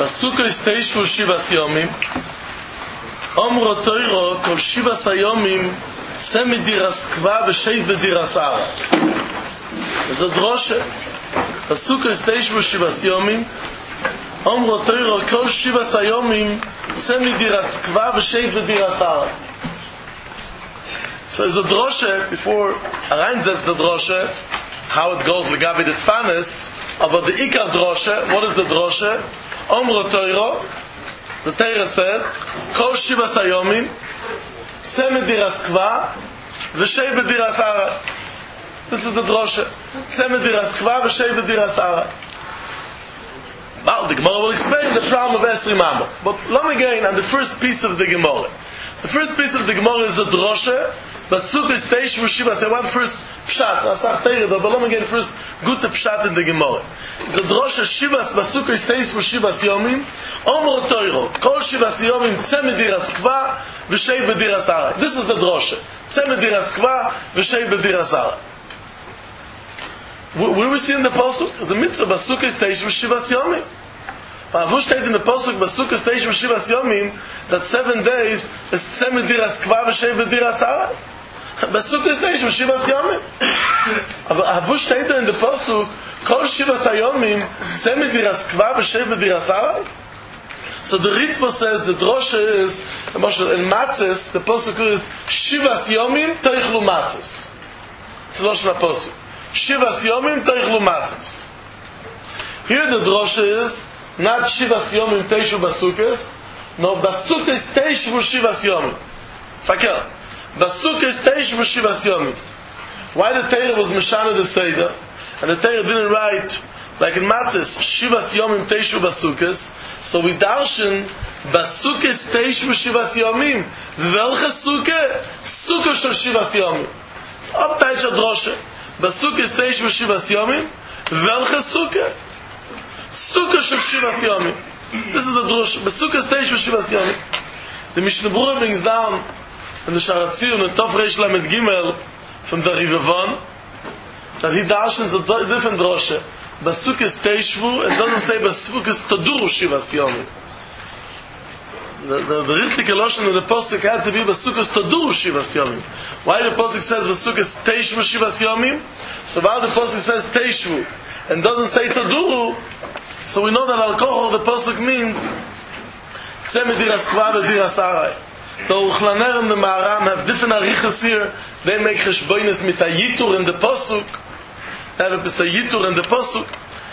בסוכה הסתיישו 7 ימים, אמרו תוירו כל 7 ימים צא מדירס קבע ושב בדירס ערה. זו דרושה. בסוכה הסתיישו 7 ימים, אמרו תוירו כל 7 ימים צא מדירס קבע ושב בדירס ערה. So there's a drosha, before Arain says the drosha, how it goes legabe the tfanes, about the ikar drosha. What is the drosha? Omro Toiro, the Torah said, Kol 7 yomim, tzeh mediras kva, v'shei bediras ara. This is the drosha. Tzeh mediras kva, v'shei bediras ara. Well, the Gemara will explain the problem of Esri Mamo. But let me get on the first piece of the Gemara. The first piece of the Gemara is the drosha. Basukah stage for Shiva. I want first pshat. Asach Torah, but let me get first good pshat in the Gemara. The drosha Shivas Basukah stage for Shiva Yomim. Omro Torah. Kol 7 Yomim tzeh mediras kva v'shei bediras ara. This is the drosha. Tzeh mediras kva v'shei bediras ara. Where we see in the pasuk is a mitzvah Basukah stage for Shiva Yomim. But who steht in the pasuk Basukah stage for Shiva Yomim that 7 days is tzeh mediras kva v'shei bediras ara. Basukah stage for Shiva Yomim. Aber wo steht in the pasuk Kol 7 Yomim tzeh mediras kva v'shei bediras ara? So the Ritva says the drosha is in matzes the pasuk is 7 yomim teichlu matzes. It's not the pasuk. 7 yomim teichlu matzes. Here the drosha is not 7 yomim teishu basukes, no basukes teishu 7 yomim. Fakel. Basukes teishu 7 yomim. Why the Torah was meshana the Seder and the Torah didn't write like in matzes 7 yomim teishu basukes? So we darshan basukes teishu 7 yomim. Welche suke? Suke shel 7 yomim. It's up teisha drosha. Basukes teishu 7 yomim. Welche suke? Suke shel 7 yomim. This is the drosha. Basukes teishu 7 yomim. The Mishnah Berurah brings down in the Sharatzir and the Tov Reish Lamed Gimel from the Rivavon that he darshans a different drosha. Basukes teishvu, it doesn't say basukes toduru 7 yomim. The richtige loshen in the posuk had to be basukes toduru 7 yomim. Why the posuk says basukes teishvu 7 yomim? So while the posuk says teishvu and doesn't say toduru, so we know that alcohol the posuk means tzeh mediras kva v'diras arai. The Uchlaner and the Maharam have different arichas here. They make cheshbonis mit a yitur in the posuk. Have a yitur in the pasuk.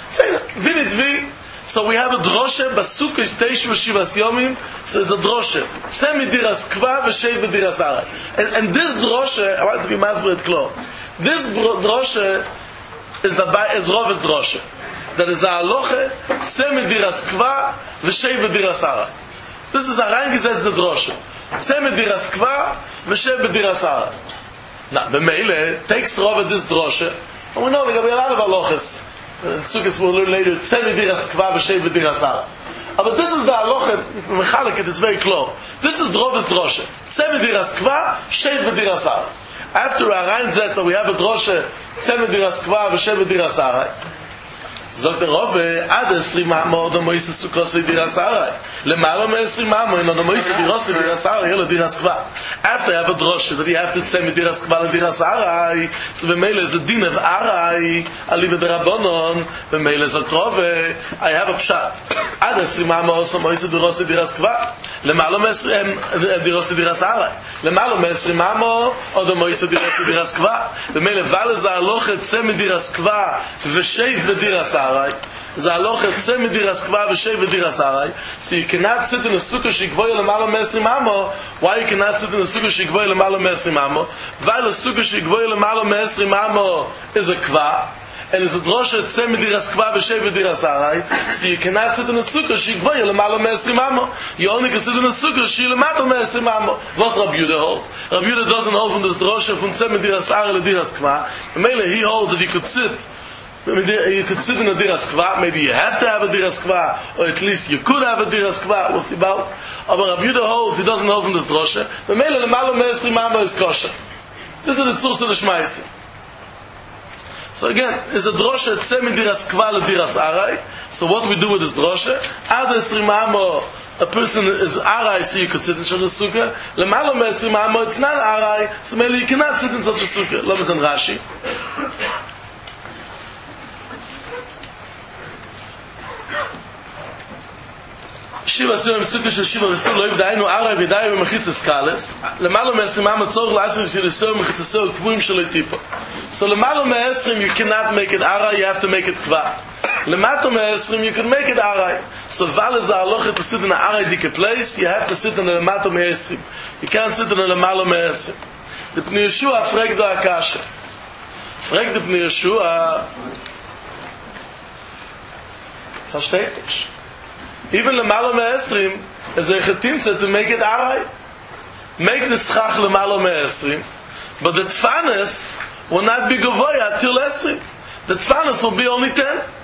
So we have a drosha basukah teishu 7 yomim. So it's a drosha tzeh mediras kva v'shei bediras ara. And this drosha, I want to be masber it klar. This drosha is Rove's drosha. That is a halacha tzeh mediras kva v'shei bediras ara. This is a reingesetzt the drosha tzeh mediras kva v'shei bediras ara. Now the Meile takes Rove this drosha. And we know there will be a lot of halachas. Sukkos will learn later. Tzeh mediras kva v'shei bediras ara. But this is the halacha. Mechalek, it's very clear. This is Rove's drosha. Tzeh mediras kva v'shei bediras ara. After Arain Zetzer, we have a drosha. Tzeh mediras kva v'shei bediras ara. Sagt der Rove, ad 20 mamo da moise sukkos bediras ara. Lemalo me 20 mamo in the moise bediras ara, yelo bediras kva. After I have a drosha that you have to tzeh mediras kva bediras ara, so b'meile is a din of ara, ali b'derabonon, b'meile sagt Rove, I have a pshat. Ad 20 mamo so moise bediras kva. Lemalo me bediras ara. Lemalo me 20 mamo o da moise bediras kva. B'meile val ze aloch tzeh mediras kva v'sheiv bediras ara. So you cannot sit in a sukkah shigvoy lemalo me20 mamo. Why you cannot sit in a sukkah shigvoy lemalo me20 mamo? Weil a sukkah shigvoy lemalo me20 mamo is a kva, and it's a drosha tzeh mediras kva v'shei bediras arai. So you cannot sit in a sukkah shigvoy lemalo me20 mamo. You only can sit in a sukkah shilemato me20 mamo. What's Rabbi Yehuda hold? Rabbi Yehuda doesn't hold from this drosha from tzeh mediras arai lediras kva. He holds that you could sit. You could sit in a diras kva. Maybe you have to have a diras kva, or at least you could have a diras kva. We'll see about. But Rabbi Yehuda holds he doesn't hold from this drosha. The mele lemalo me20 mamo is kosher. This is the tzur of the shmaisi. So again, is a drosha tzemi diras kva le diras arai. So what we do with this drosha? Ad 20 amo, a person is arai, so you could sit in such a sukkah. Lemalo me 20 amo, it's not arai, so maybe you cannot sit in such a sukkah. Lo bezan Rashi. Shiva Siyam Sukkah Shel Shiva V'Sul Loiv Dainu Arai V'Dayu V'Mechitzes Kales Lemalo Me-20 amo tzorich la'asur Shel Yisrael Mechitzesel Kvuim Shel Tipa. So Lemalo Me-20 you cannot make it Arai, you have to make it Kva. Lemato Me-20 you can make it Arai. So Val is the halacha to sit in an Arai dike place, you have to sit in a Lemato Me-20. You can't sit in a Lemalo Me-20. The Pnei Yeshua fragt da Akasha. Fragt the Pnei Yeshua, versteht ich. Even Lemalo Me-20 is a chetimtze to make it Arai. Make the schach Lemalo Me-20, but the tfanis will not be gavoya till 20. The tfanis will be only 10.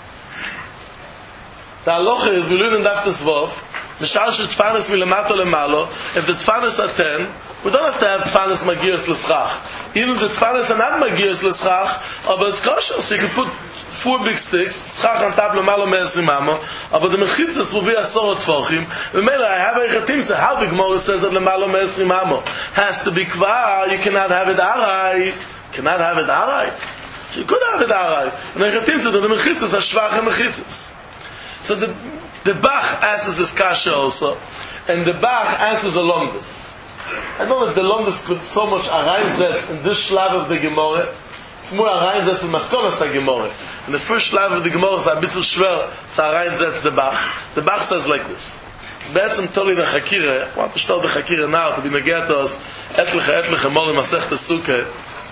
The halacha is, we learn in Daf Tesvav, Mishal shel tfanis milamato lemalo, if the tfanis are 10, we don't have to have tfanis magiris l'schach. Even if the tfanis are not magiris l'schach, but it's kosher, so you can put 4 big sticks, schach on top lemalo Me-20 amo, but the mechitzas will be asor tfochim. Remember, I have a chetimtze, how the Gemara says that lemalo Me-20 amo has to be kvar, you cannot have it arai. Cannot have it arai. You could have it arai. And I chetimtze that the mechitzas are schwache mechitzas. So the Bach answers this kasha also, and the Bach answers along this. I don't know if the longest could so much areinsetz in this shlav of the Gemara. It's more areinsetz in Maskonas HaGemara. In the first shlav of the Gemara is a bissel schwer to areinsetz the Bach. The Bach says like this. It's betzem toli the Chakira. I want to start the Chakira now to be negea to us etliche mol in Masech Tesukah.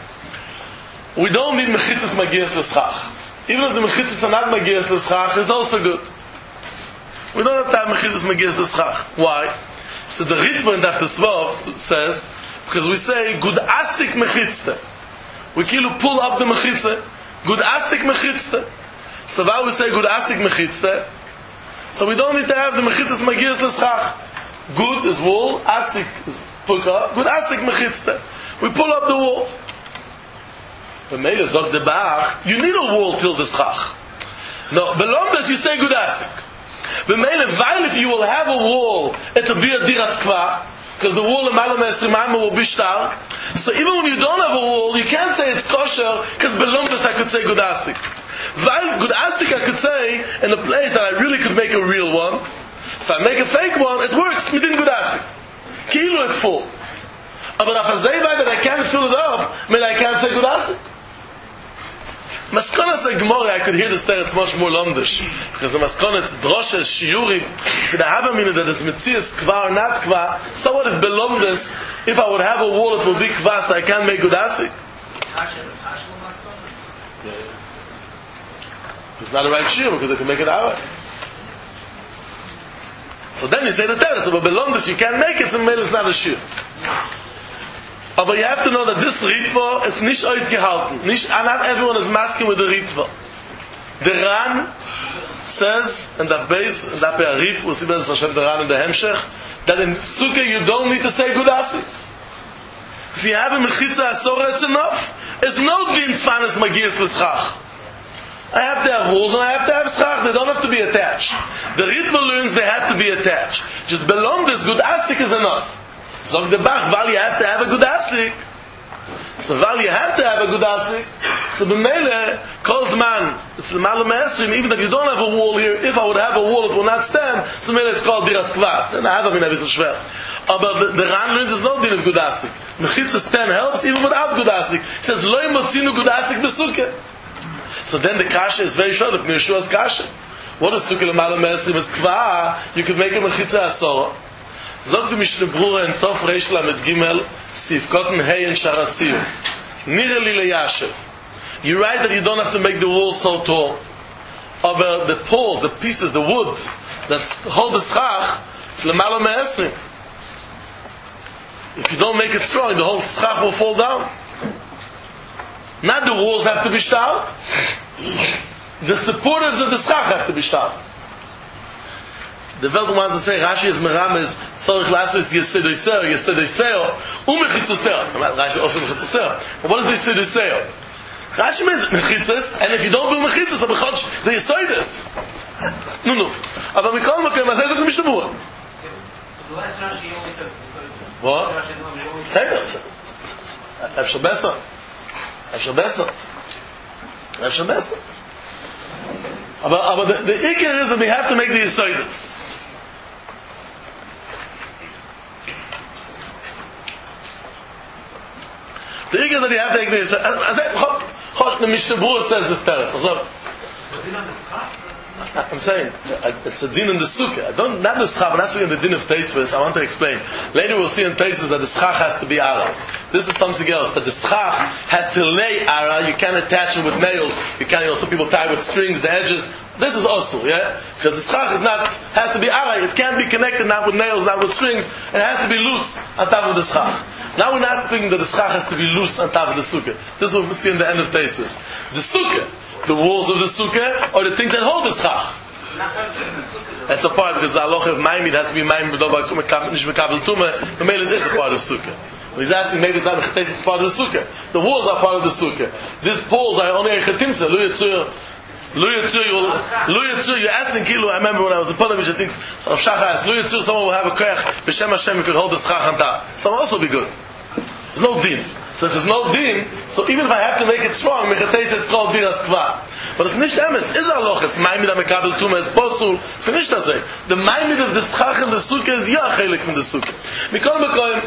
We don't need mechitzas magias l'schach. Even if the mechitzas are not magias l'schach, it's also good. We don't have to have mechitzas magias l'schach. Why? So the Ritva in Daf Tesvav says, because we say, good asik mechitzte. We pull up the mechitzte. Good asik mechitzte. So why we say good asik mechitzte? So we don't need to have the mechitzas magias l'schach. Good is wool, asik is puka. Good asik mechitzte. We pull up the wool. The Mele zog the Bach, you need a wall till the schach. No, belong that you say good asik. The Mele, while if you will have a wall, it will be a diras kva, because the wall in Lemalo Me-20 will be stark. So even when you don't have a wall, you can't say it's kosher, because belong that I could say good asik. While good asik I could say in a place that I really could make a real one, so I make a fake one, it works within good asik. Kilo it's full. But if I say that I can't fill it up, then I can't say good asik. Maskonas HaGemara, I could hear this there, it's much more londish. Because the Maskonas, drosha, shiuri, if I have a minute that it's mitzias kva or not kva, so what if belongs, if I would have a wall, it will be kva, so I can't make good asik? It's not a right shiur, because I can make it out. So then you say the teretz, but belongs, you can't make it, so maybe it's not a shiur. But you have to know that this Ritva is nicht ausgehalten. Not everyone is masking with the Ritva. The Ran says, in that base, in that Pe'arif, we'll see Bezos Hashem the Ran in the Hemshech, that in Sukkah you don't need to say good asik. If you have a Mechitza Asora, it's enough. It's no din tfanis magias l'schach. I have to have rules and I have to have schach. They don't have to be attached. The Ritva learns they have to be attached. Just belong this good asik is enough. So the Bach, while you have to have a good asik. So while you have to have a good asik, so the Mele calls man, it's the Lemalo Me-20, even if you don't have a wall here, if I would have a wall it will not stand, so Mele it's called diras kva. And I have a bisschen schwer. But the Ran learns there's no din of good asik. Mechitzas 10 helps even without good asik. He says, Lo motzinu good asik besukkah. So then the kasha is very short, if Yeshua's kasha. What is sukkah Lemalo Me-20 is kva, you could make a mechitza asora. Zog the Mishnah Brura in Tov Reish Lamed Gimel, Sif Kotten Hey and Sharatzir. Nireli LeYashev. You write that you don't have to make the wall so tall. But the poles, the pieces, the woods that hold the schach, it's Lemalo Me-20. If you don't make it strong, the whole schach will fall down. Not the walls have to be stark. The supporters of the schach have to be stark. The Welt wants to say, Rashi is merames, tzorich lasu is yesedoiseo, umechitzoiseo. Rashi also mechitzoiseo. But what is the yesedoiseo? Rashi means mechitzas, and if you don't build mechitzas, the yisoidus. No. Aber we call Makom, as I said to Mishnah Berurah. The last Rashi always says what? Say it. Efshar Besa. But the ikar is that we have to make the yisoidus. The ikar that you have to make the yisoidus. The Mishnah Berurah says this teretz. I'm saying it's a din in the sukkah. Not the schach, but that's in the din of Tosfos. I want to explain. Later we'll see in Tosfos that the schach has to be ara. This is something else, but the schach has to lay ara. You can't attach it with nails. You can't. Some people tie with strings, the edges. This is also, yeah, because the schach has to be ara. It can't be connected not with nails, not with strings. And it has to be loose on top of the schach. Now we're not speaking that the schach has to be loose on top of the sukkah. This is what we see in the end of Tosfos. The sukkah. The walls of the sukkah or the things that hold the schach. That's a part because the halacha of Maimid has to be Maimid nish mekabel tumah. The mele is a part of sukkah. When he's asking, maybe it's not a chetes, it's part of the sukkah. The walls are part of the sukkah. These poles are only a chetimtza. Lu yitzur. You're asking Kilu. I remember when I was in Polovich, I think so Shachar asked Lu yitzur. Someone will have a koyach b'shem Hashem. You could hold the schach on top. So that will also be good. There's no din. So if there's no din, so even if I have to make it strong, mechates it's called diras kva. But it's nicht emes. Is alochas maimid amekabel tuma is posul. So nicht das. The maimid of the schach and the sukkah is ja chelik from the sukkah. Mikol mekoyim.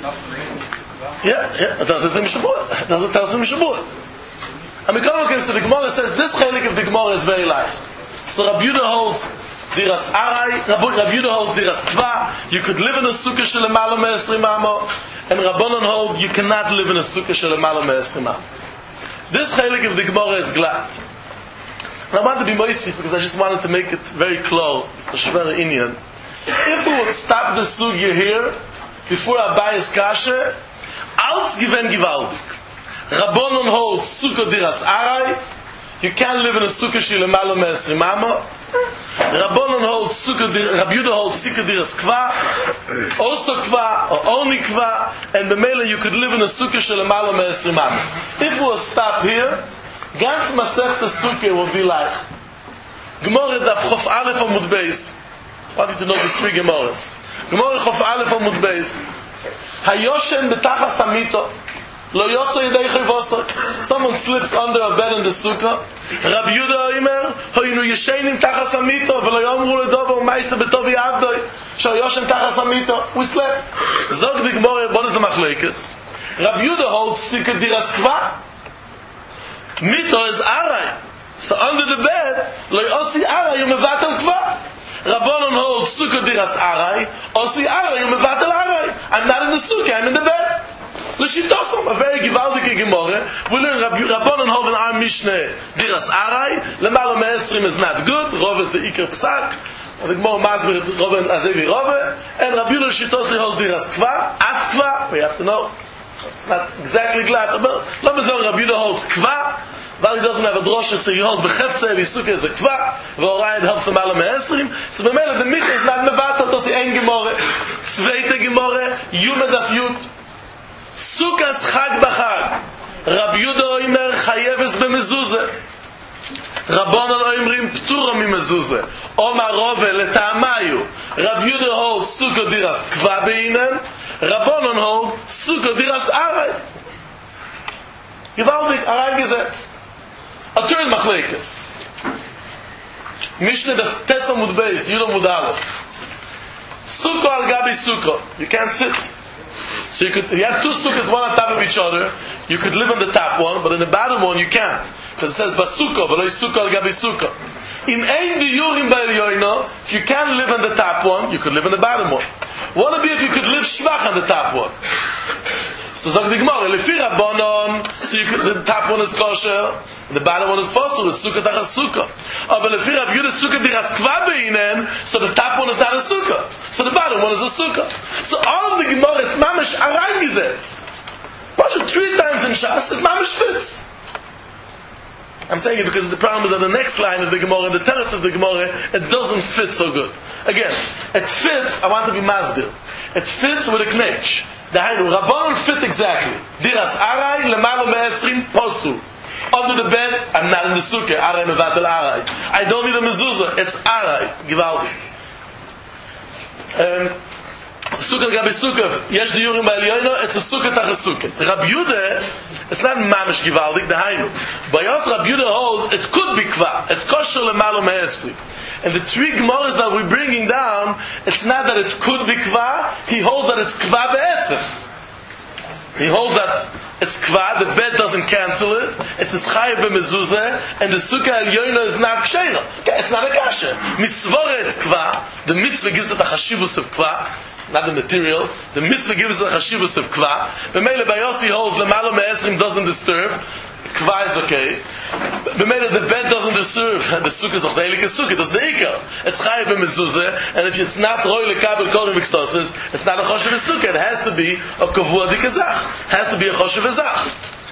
Yeah. That's the Mishnah Berurah. That's the Mishnah Berurah. And Mikol mekoyim. So the Gemara says this chelik of the Gemara is very light. So Rabbi Yehuda holds diras arai. Rabbi Yehuda holds diras kva. You could live in a sukkah shel lemala me'esrim amo. And Rabbanon hold you cannot live in a sukkah shel lemala me'esrim amo. This chelik of the Gemara is glad. And I want to be moisty because I just wanted to make it very clear, the Shver Inyan. If we would stop the sugya here, before Abayis kasher, als given givaldik. Rabbanon holds sukkah diras arai, you can't live in a sukkah shel lemala me'esrim amo. Rabbanon holds sukkah, Rabbi Yehuda holds sukkah diras kva, also kva, or only kva, and b'meila you could live in a sukkah shel lemala me'esrim amo. If we'll stop here, ganz masechta sukkah will be like Gemara daf chof alef amud beis. I want you to know these three Gemaras. Gemara chof alef amud beis. Hayoshen betachas hamito lo yotzo yedei chayvosar. Someone slips under a bed in the sukkah. Rabbi Yehuda oimer hoyinu yeshenim tachas hamito v'lo yomru ledovo ma'isa betovi avdoi shayoshen tachas hamito. We slept. Zog the Gemara, what is the machlekes? Rabbi Yehuda holds sukkah diras kva. Mito is aray. So under the bed, like osi aray, you mevatel kva. Rabbanon holds sukkah diras aray, osi aray, you mevatel aray. I'm not in the sukkah, I'm in the bed. L'shitosom, a very givaldik gemara. We learn Rabbanon hold in our Mishnah diras aray. Lemala me'esrim is not good. Rov is the ikar psak. The Gemara mazbir Rov and Azevi Rov. And Rabbi Yehuda Shitosi holds diras kva. Af kva. We have to know. So it's not exactly glad, but Rabbi Yehuda holds kva, but he doesn't have a drosha, so he holds becheftzeh, v'sukkah is a kva, v'orayid helps the mala me'esrim, so the mele, the mikvah is not mevatel, tosi ein gemore, zweite gemore, yumed af yud, sukkas chag b'chag, Rabbi Yehuda oimer chayeves b'mezuzah, Rabbanon oimrim ptura mimezuzah, Omar Rove letamayu, Rabbi Yehuda holds sukkah diras kva beinen, Rabbanon hold sukkah diras aray. Gewaltig aray gesetzt. A third machlekes. Mishnah the Tesa Mud Beis, Yudah Mud Aleph. Sukkah al gabi sukkah. You can't sit. So you have two sukkahs, one on top of each other. You could live on the top one, but in the bottom one you can't. Because it says basukah, but sukkah al gabi sukkah. Im ein diyurim ba'elyoino, if you can't live on the top one, you could live on the bottom one. What would it be if you could live shvach on the top one? So Zog the Gemara, lefi Rabbanon, so the top one is kosher, the bottom one is posel, it's sukkah tachas sukkah. But lefi Rabbi Yehuda sukkah diras kva beinen, so the top one is not a sukkah, so the bottom one is a sukkah. So all of the Gemara is mamish araygesetz. Watch it 3 times in Shas, it mamish fits. I'm saying it because the problem is that the next line of the Gemara, the teretz of the Gemara, it doesn't fit so good. Again, it fits, I want to be masbil. It fits with a knetch. The Rabbanon fit exactly. Diras aray, lemalo me'esrim, posul. Under the bed, I'm not in the sukkah. Arai mevatel arai. I don't need a mezuzah. It's arai. Givaldik. Sukkah gabi sukkah. Yesh diyurim ba'elyono. It's a sukkah tach a sukkah. Rabbi Yehuda, it's not mamish givaldik. Dahainu. By us, Rabbi Yehuda holds it could be kva. It's kosher lemalo me'esri. And the three Gemaras that we're bringing down, it's not that it could be kva. He holds that it's kva be'etzem. He holds that it's kva, the bed doesn't cancel it, it's a chayav b'mezuzah, and the sukkah elyono is not ksheira. It's not a kasha. Misvora it's kva, the mitzvah gives it a chashivus of kva, not the material, the mitzvah gives it a chashivus of kva, B'meila Bayosi holds lemalo me'esrim doesn't disturb, kva is okay. B'meila the bed doesn't disturb, the sukkah is the heilige sukkah, that's the ikar. It's chayav b'mezuzah, and if it's not roi lekabel korim miksosis, it's not a choshev sukkah, it has to be a kavua dikazach, it has to be a choshev zach.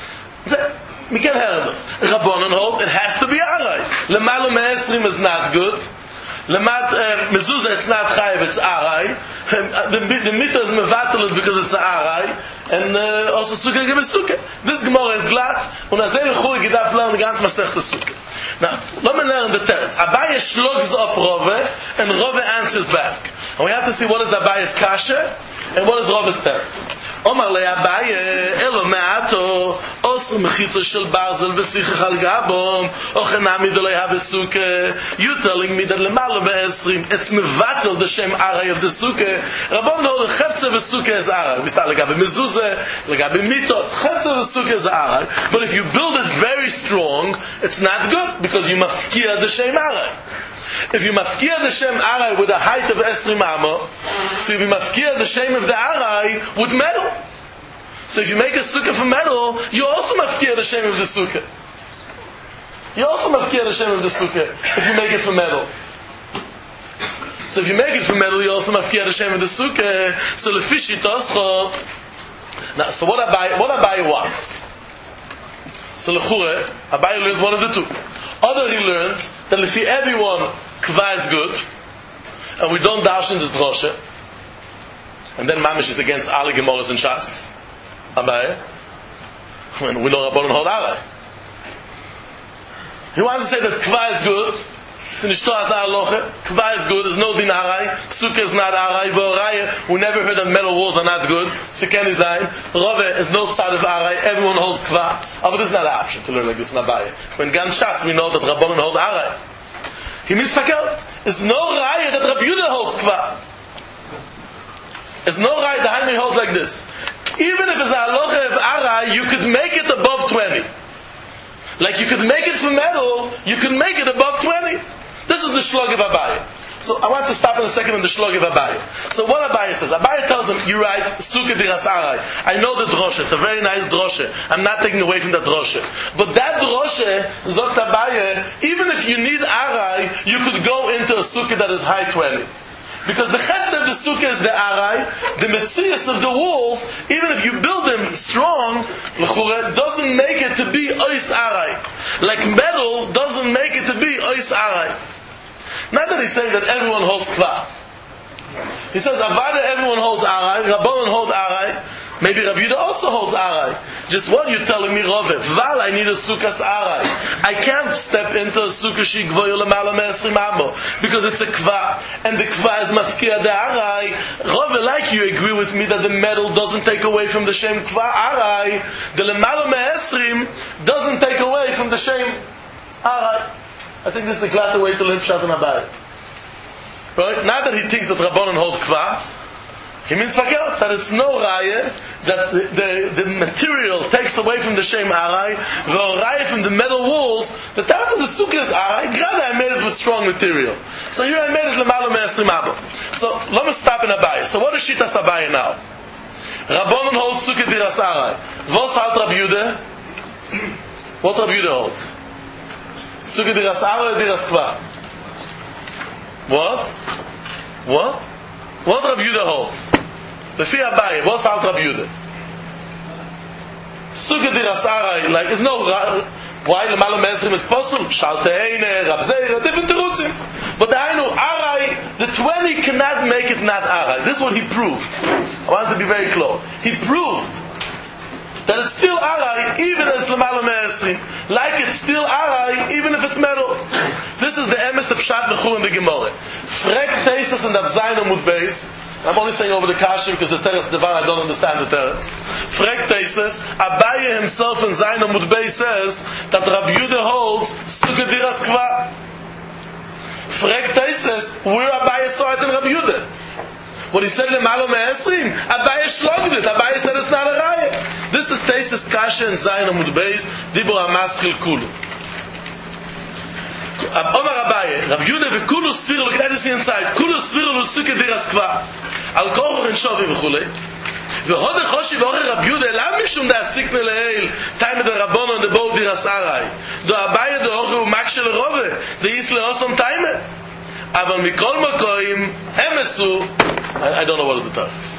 We can't have those. Rabbanon hold, it has to be arai. Lemalo me'esrim is not good. Lemat mezuzah, it's not chayav, it's arai. The mitzvah is mevatel because it's arai, and also sukkah give sukkah. This Gemara is glatt, und azel churi gedaf learn the ganze masechta sukkah. Now, let me learn the teretz. Abaye shlogs up Rove, and Rove answers back. And we have to see what is Abaye's kasha, and what is Rove's teretz. Omar le Abaye, elo me'ato, osu mechitza shel barzel v'sichach al gabom, ochenami de lo have sukkah. You telling me that lemalo be'esrim, it's mevatel the shem aray of the sukkah. Rabban no, the chefze v'sukkah is aray. We say legabe mezuzah, legabe mitot, chefze v'sukkah is aray. But if you build it very strong, it's not good, because you mafkia the shem aray. If you mafkia the shem aray with a height of esrim amo, so if you mafkia the shem of the aray with metal. So if you make a sukkah from metal, you also mafkia the shem of the sukkah. You also mafkia the shem of the sukkah if you make it from metal. So if you make it from metal, you also mafkia the shem of the sukkah. So lefishi toscho. Now, so what Abaye wants? So lechure, Abaye learns one of the two. Other he learns that if everyone kva is good, and we don't dash in this droshe, and then mamish is against alle Gemaras and Shas. Abaye, when we know Rabbanon hold aray. He wants to say that kva is good. Kva is good. There's no din aray. Sukkah is not aray. We never heard that metal walls are not good. Siken is ayin. Rove is no side of aray. Everyone holds kva. But this is not an option to learn like this in Abaye. When Gan Shas we know that Rabbanon hold aray. He means fakelt. It's no raya that Rabbi Yehuda holds kva. It's no raya that Haimi holds like this. Even if it's a halacha of aray, you could make it above 20. Like you could make it from metal, you could make it above 20. This is the shlog of Abaye. So I want to stop in a second on the shlog of Abaye. So what Abaye says, Abaye tells him, you're right, sukkah diras aray. I know the droshe, it's a very nice droshe. I'm not taking away from the droshe. But that droshe, zogt Abaye, even if you need aray, you could go into a sukkah that is high 20. Because the chetz of the sukkah is the aray, the metzias of the walls, even if you build them strong, doesn't make it to be ois aray. Like metal doesn't make it to be ois aray. Not that he's saying that everyone holds kva. He says, avada everyone holds aray, Rabbanon hold aray, maybe Rabbi Yehuda also holds aray. Just what you're telling me, Rove, val I need a sukkah's aray. I can't step into a sukkah she gvoyo lemala me'esrim amo, because it's a kva, and the kva is mafkia de aray. Rove, like you agree with me that the metal doesn't take away from the shem kva aray, the lemala me'esrim doesn't take away from the shem aray. I think this is the glatter way to learn Pshat and Abaye. Right? Not that he thinks that Rabbanon hold kva, he means fakir, that it's no raya, that the material takes away from the shem aray, the raya from the metal walls, the task of the sukkah is aray, glad I made it with strong material. So here I made it lemalo me'esrim abo. So let me stop in Abaye. So what is Shitas Abaye now? Rabbanon holds sukkah diras aray. Vos halt Rabbi Yehuda? What Rabbi Yehuda holds? Sukkah diras aray or diras kva? What? What Rabbi Yehuda holds? Lefi Abaye, what's halt Rabbi Yehuda? Sukkah diras aray, like, there's no, why lemalo me'esrim is possible? Shalteine, Rav Zeira, different terutzim. But the Ainu, aray, the 20 cannot make it not aray. This is what he proved. I want to be very clear. He proved that it's still arai even if it's lemala me'esrim, like it's still arai even if it's metal. This is the emes of Pshat V'chur in the Gemara. Frek Teisus and Avzayin Amud Beis. I'm only saying over the Kasha because the Teretz Devar, I don't understand the Teretz. Frek Teisus, Abaye himself in Zayin Amud Beis says that Rabbi Yehuda holds Sukkah Diras Kva. Frek Teisus, where Abaye saw it in Rabbi Yehuda. What he said Lemalo Me'esrim, Abaye shlogged it. Abaye said it's not a raya. This is Teisus Kasha in Zayin Amud Beis, Dibur HaMaschil Kulu. Omar Abaye, Rabbi Yehuda v'Kulu Sfiru, look at this inside. Kulu Sfiru l'Sukkah Diras Kva. Al Kochor and Shovi v'chulei. V'hode Choshi v'ocher Rabbi Yehuda, lam mishum da asikne le'eil, time of the Rabbono and the Bo Diras Arai. Do Abaye do Ocher u'makshel rove, the Isle Osam time. Aval mikol makoim, emesu, I don't know what is the teretz.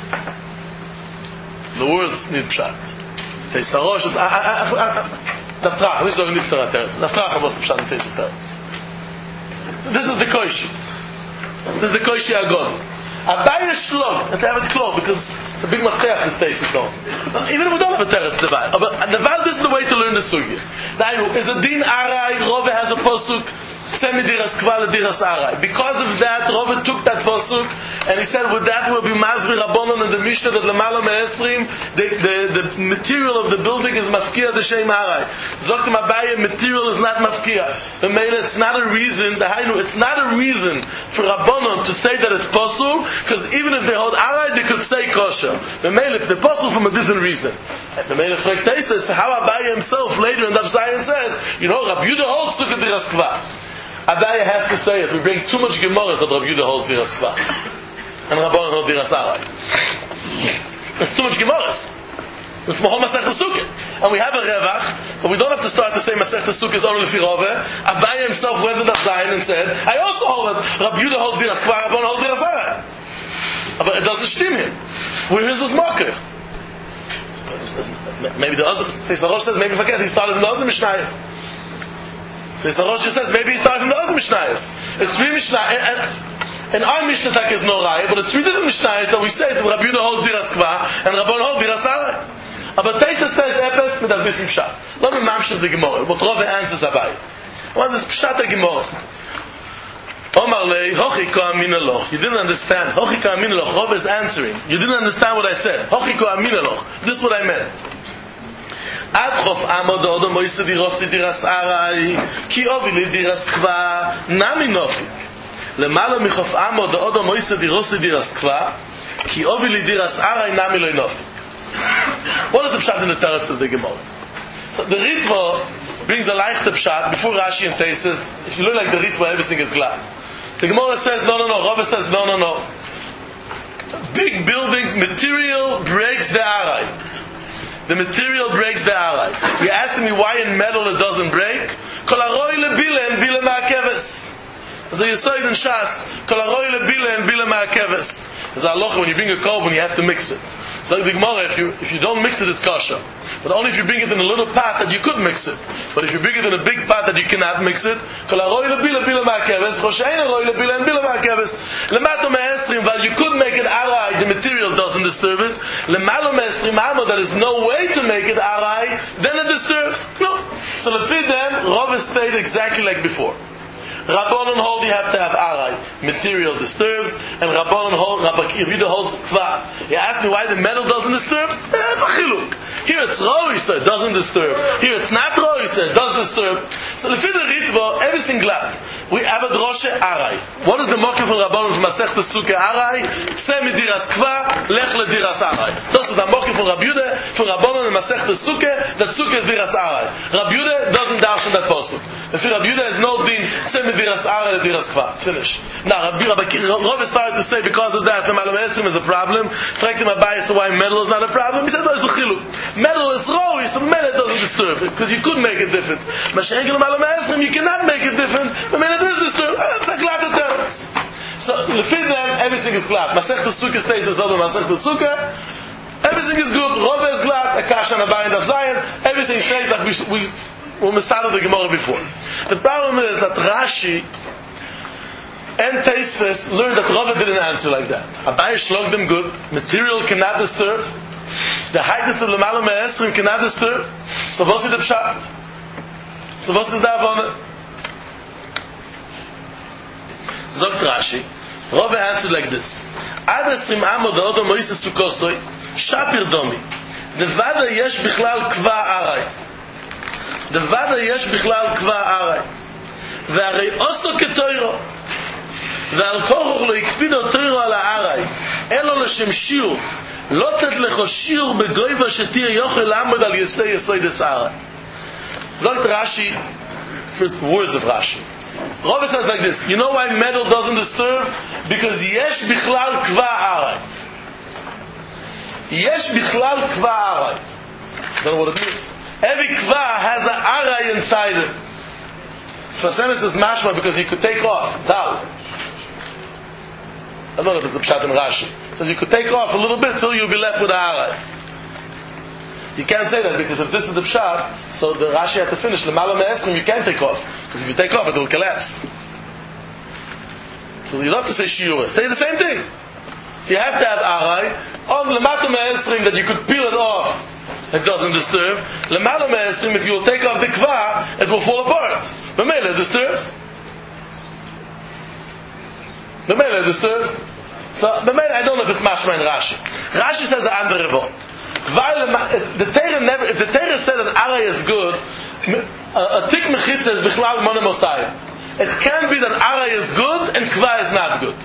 The words need pshat. Teisarosh is, Daftrach, nicht sagen nicht zur Teretz. Daftrach was pshat in Teisus teretz. This is the koishi. This is the koishi agon. Abaye shlog, and they have it close because it's a big mafteach this Teisus though. Even if we don't have a teretz devar, but devar, this is the way to learn the sugya. Is a din arai, Rove has a posuk. Semidiras Kva Diras Arai. Because of that, Rove took that pasuk and he said, with that will be Mazvi Rabbonon and the Mishnah that Lemala Me'esrim, the material of the building is Mafkia the Shem Arai. Zoktim Abaye, material is not Mafkia. It's not a reason, it's not a reason for Rabbonon to say that it's pasul, because even if they hold Arai, they could say kosher. If they're pasul from a different reason. The Melech Frek says how Abaye himself later in Daf Zayin says, Rabbi Yehuda holds Sukkah Diras Kva. Abaye has to say it. We bring too much Gemaras that Rabbi Yehuda holds Diras Kva. And Rabban holds Diras Arai. There's too much Gemaras. It's Mahol Masech Sukkah. And we have a Revach, but we don't have to start to say Masech Sukkah is only Lefi Rove. Abaye himself went to Daf Zayin and said, I also hold that Rabbi Yehuda holds Diras Kva, Rabban holds Diras Arai. But it doesn't stim him. Where is this marker? Maybe the other Teisarosh says, maybe forget, he started in the other Mishnayos. Teisarosh just says, maybe he started in the other Mishnayos. It's three Mishnayos, and our Mishnah tak is no Rai, but it's three different Mishnayos that we say that Rabbi Yehuda holds Diras Kva, and Rabban holds Diras Arai. But Teisa says, Epes mit Alvis Pshat. Let me mamshir the Gemara, but Rove answers Abaye. What is Pshat the Gemara? Omar lei, hochiko aminaloch. You didn't understand. Hochiko aminaloch. Rove is answering. You didn't understand what I said. Hochiko aminaloch. This is what I meant. Ad chof amod odom oise dirosti diras arai, ki ovi li diras kva, nami nofik. Lemala michof amod odom oise dirosti diras kva, ki ovi li diras arai, nami loi nofik. What is the pshat in the teretz of the Gemara? So the Ritva brings a leichte pshat before Rashi and Teisus. If you look like the Ritva, everything is glad. The Gemara says, no. Rove says, no. Big buildings, material breaks the arai. The material breaks the arai. You're asking me why in metal it doesn't break? Kol aroi lebile and bile ma'akeves. So you say it in Shas, Kol aroi lebile and bile ma'akeves. There's a halacha when you bring a korban, you have to mix it. So the Gemara, if you don't mix it, it's kosher. But only if you bring it in a little pot that you could mix it. But if you bring it in a big pot that you cannot mix it, while you could make it arai, the material doesn't disturb it. There is no way to make it arai, then it disturbs. No. So the feed them, Rove stayed exactly like before. Rabbanon hold you have to have arai. Material disturbs, and Rabbanon hold, Rabbi Yehuda holds kva. You ask me why the metal doesn't disturb? It's a chiluk. Here it's raw, he said, doesn't disturb. Here it's not raw, he said, does disturb. So the Ritva, everything glad. We have a droshe arai. What is the mokim from Rabbanon from Masechta Sukkah arai? Tzemi diras kva, lech le diras arai. This is a mokim from Rabbi Yehuda, from Rabbanon in Masechta Sukkah, that Sukkah is diras arai. Rabbi Yehuda doesn't dash on that pasuk. If Rabbi Yehuda has no din, tzemi diras arai le diras kva. Finish. Now, Rove started to say because of that, the Malam Esrim is a problem. Fragt him Abaye, so why metal is not a problem? He said, no, it's a chiluk. Metal is raw, so metal doesn't disturb it, because you could make it different. Mashiach el Malam Esrim, you cannot make it different, but metal is disturbed. It's a glad teretz. So, lefid them, everything is glad. Masech the Sukkah stays as other Masech the Sukkah. Everything is good. Rove is glad. Akash and Abaye and Daf Zayin. Everything stays like we started the Gemara before. The problem is that Rashi and Teisves learned that Rove didn't answer like that. Abaye shlogged them good. Material cannot disturb. The heightness of Lamala Me'esrim cannot disturb. So what's the pshat? So what's the avona? Zogt Rashi. Rove answered like this. Ad esrim amod ha'odom moises sukosoi shapir domi. Devada yesh bichlal kva aray. Devada yesh bichlal kva aray. Ve'arei oso ketoiro. Ve'al kochoch lo ikpido toiro ala aray. Elo l'shem shiur. Lotet lecho shiur begoiva shetir yochel amod al yesei des aray. Zogt Rashi, first words of Rashi. Rove says like this. You know why metal doesn't disturb? Because yesh bichlal kva aray. Yesh bichlal kva aray. Don't know what it means. Every kva has an aray inside it. Sfasem says mashma because he could take off. Dal. I don't know if it's the pshat in Rashi. It says you could take off a little bit till you'll be left with an aray. You can't say that because if this is the pshat, so the Rashi had to finish Lamala Me'esrim, you can't take off. Because if you take off, it will collapse. So you don't have to say shiura. Say the same thing. You have to have aray. On Lamata Me'esrim that you could peel it off, it doesn't disturb. Lamala Me'esrim, if you will take off the kva, it will fall apart. But Mela disturbs. The Mela disturbs. So, the Mela, I don't know if it's Mashma and Rashi. Rashi says the andere revolt. If the Torah said that aray is good, a tik mechitza is bichlal monem osayim. It can be that aray is good and kva is not good.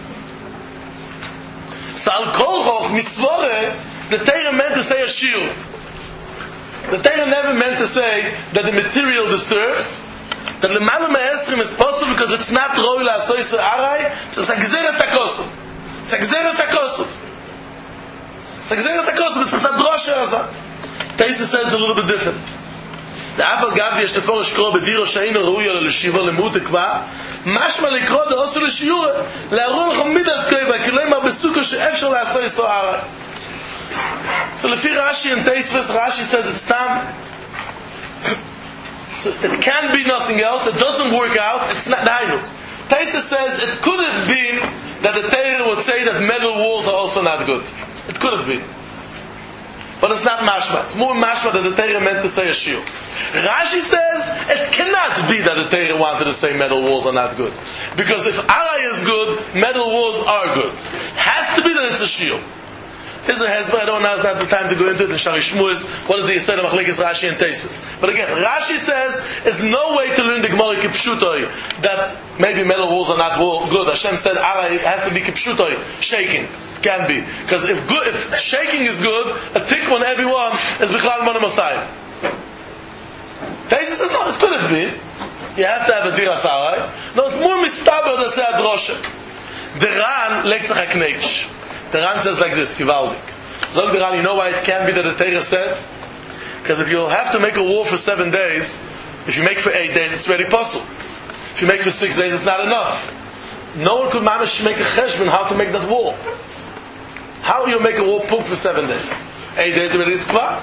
So al kol choch misvore, the Torah meant to say a shiur. The Torah never meant to say that the material disturbs. That the Lamala Me'esrim is possible because it's not roi la'asoi so aray. So it's a gzeres hakosov. It's a gzeres hakosov. It's a drosha. Taisa says it a little bit different. The Afal Gavdi is the first kro bediro sheino ruya l'shiva lemut kva. Mashma likro de osu l'shiura la'arol chomidas koiva kiloimar besuko she'efshor la'asoi so aray. So lefi Rashi and Taisves, Rashi says it's tam. So it can be nothing else. It doesn't work out. It's not dainu. Taisa says it could have been that the Torah would say that metal walls are also not good. It could have been. But it's not mashma. It's more mashma that the Torah meant to say a shiur. Rashi says it cannot be that the Torah wanted to say metal walls are not good. Because if aray is good, metal walls are good. Has to be that it's a shiur. Here's a hezbollah. I don't know, it's not the time to go into it in Shari Shmuis. What is the Yisrael of Machlekes Rashi and Teisus? But again, Rashi says there's no way to learn the Gemara kipshutoi that maybe metal walls are not good. Hashem said aray has to be kipshutoi, shaking. Can be. Because if shaking is good, a tick on everyone is bichlal monem osayim. Teisus says no, it could have been. You have to have a diras aray. No, it's more mistaber than say a drosha. The Ran lektzach hakneish. The Ran says like this, Givaldik. Zog the Ran, you know why it can't be that the Torah said? Because if you'll have to make a wall for 7 days, if you make for 8 days, it's very possible. If you make for 6 days, it's not enough. No one could mamish make a cheshbon how to make that wall. How do you make a wall pump for 7 days? 8 days already it's kvar.